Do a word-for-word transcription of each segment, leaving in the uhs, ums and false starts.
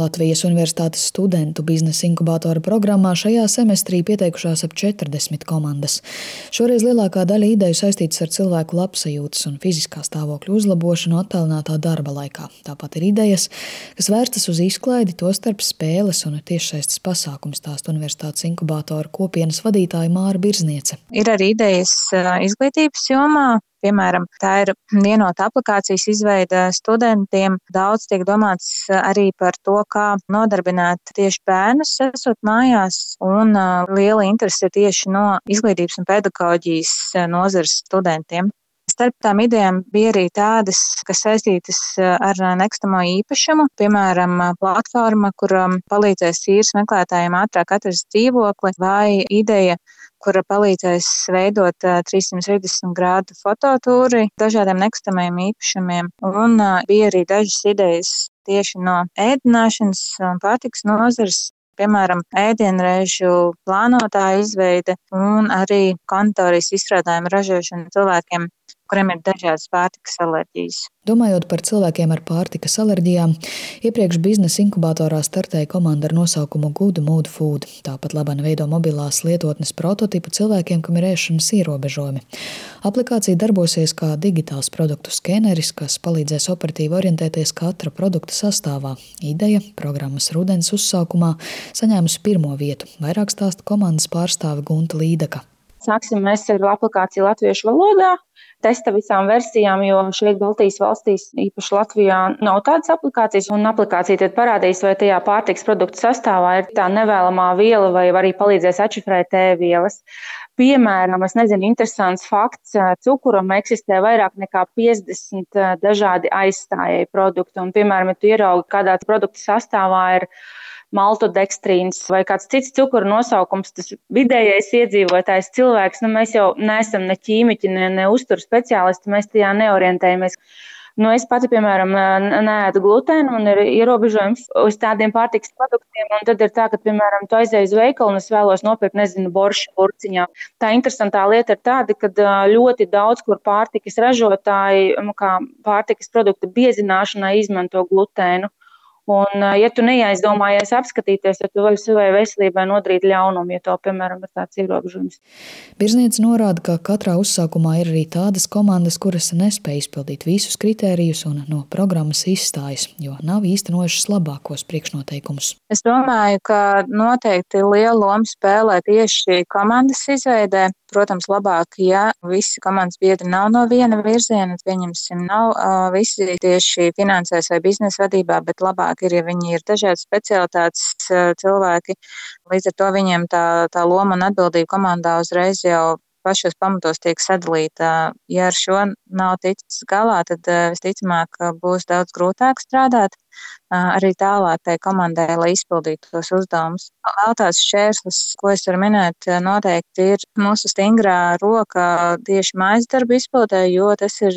Latvijas Universitātes studentu biznesa inkubātora programmā šajā semestrī pieteikušās ap četrdesmit komandas. Šoreiz lielākā daļa ideju saistītas ar cilvēku labsajūtas un fiziskā stāvokļa uzlabošanu attālinātā darba laikā. Tāpat ir idejas, kas vērstas uz izklaidi, tostarp spēles un tiešsaistes pasākumu, stāsta Universitātes inkubātora kopienas vadītāja Māra Birzniece. Ir arī idejas izglītības jomā. Piemēram, tā ir vienota aplikācijas izveide studentiem. Daudz tiek domāts arī par to, kā nodarbināt tieši bērnus, esot mājās, un liela interese ir tieši no izglītības un pedagoģijas nozares studentiem. Starp tām idejām bija arī tādas, kas saistītas ar nekustamo īpašumu, piemēram, platforma, kur palīdzēs īres meklētājiem ātrāk atrast dzīvokli, vai ideja, kura palīdzēs veidot trīssimt sešdesmit grādu fototūri dažādiem nekustamajiem īpašumiem. Un bija arī dažas idejas tieši no ēdināšanas un pārtikas nozares, piemēram, ēdienreižu plānotāja izveide un arī konditorijas izstrādājumu ražošana cilvēkiem, kuriem ir dažādas pārtikas alerģijas. Domājot par cilvēkiem ar pārtikas alerģijām, iepriekš biznesa inkubātorā startēja komanda ar nosaukumu Good Mood Food. Tāpat labana veido mobilās lietotnes prototipu cilvēkiem, kam ir ēšanas ierobežojumi. Aplikācija darbosies kā digitāls produktu skeneris, kas palīdzēs operatīvi orientēties katra produkta sastāvā. Ideja programmas rudens uzsaukumā saņēmusi pirmo vietu. Vairāk stāsta komandas pārstāve Gunta Līdaka. Sāksim mēs ar aplikāciju latviešu valodā, testa visām versijām, jo šeit Baltijas valstīs, īpaši Latvijā, nav tādas aplikācijas, un aplikācija tad parādīs, vai tajā pārtikas produktu sastāvā ir tā nevēlamā viela, vai arī palīdzēs atšifrēt E-vielas. Piemēram, es nezinu, interesants fakts, cukuram eksistē vairāk nekā piecdesmit dažādi aizstājēji produkti, un, piemēram, ja tu ieraugi, kādā produkta sastāvā ir maltodekstrīns vai kāds cits cukuru nosaukums, tas vidējais iedzīvotājs cilvēks, nu mēs jau neesam ne ķīmiķi, ne, ne uzturu speciālisti, mēs tajā neorientējamies. Nu, es pati, piemēram, neēdu glutēnu un ir ierobežojums uz tādiem pārtikas produktiem, un tad ir tā, ka, piemēram, tu aizēji uz veikalu un es vēlos nopirkt, nezinu, boršu burciņā. Tā interesantā lieta ir tāda, ka ļoti daudz, kur pārtikas ražotāji, kā pārtikas produktu biezināšanai izmanto glutēnu. Un, ja tu neaizdomājies apskatīties, tad tu vari savai veselībai nodarīt ļaunumu, ja to, piemēram, ir tāds ierobežojums. Birzniece norāda, ka katrā uzsākumā ir arī tādas komandas, kuras nespēj izpildīt visus kritērijus un no programmas izstājas, jo nav īstenojušas labākos priekšnoteikumus. Es domāju, ka noteikti lielu lomu spēlē tieši komandas izveidē. Protams, labāk, ja visi komandas biedri nav no viena virziena, pieņemsim, nav uh, visi tieši finansēs vai biznesa vadībā, bet labāk ir, ja viņi ir dažādas specialitātes uh, cilvēki. Līdz ar to viņiem tā, tā loma un atbildība komandā uzreiz jau pašos pamatos tiek sadalīta. Ja ar šo nav ticis galā, tad visticamāk būs daudz grūtāk strādāt arī tālāk tai komandai, lai izpildītu tos uzdevumus. Vēl tās šķērslis, ko es varu minēt, noteikti ir mūsu stingrā roka tieši mājas darbu izpildē, jo tas ir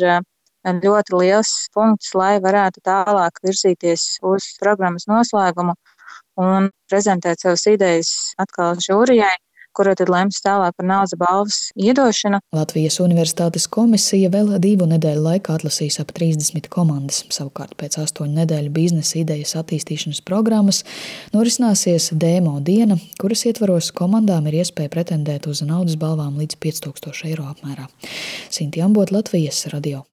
ļoti liels punkts, lai varētu tālāk virzīties uz programmas noslēgumu un prezentēt savas idejas atkal žūrijai, kura tad lems tālāk par naudas balvas iedošanu. Latvijas Universitātes komisija vēl divu nedēļu laikā atlasīs ap trīsdesmit komandas. Savukārt pēc astoņu nedēļu biznesa idejas attīstīšanas programmas norisināsies demo diena, kuras ietvaros komandām ir iespēja pretendēt uz naudas balvām līdz pieci tūkstoši eiro apmērā. Sinti Ambot, Latvijas radio.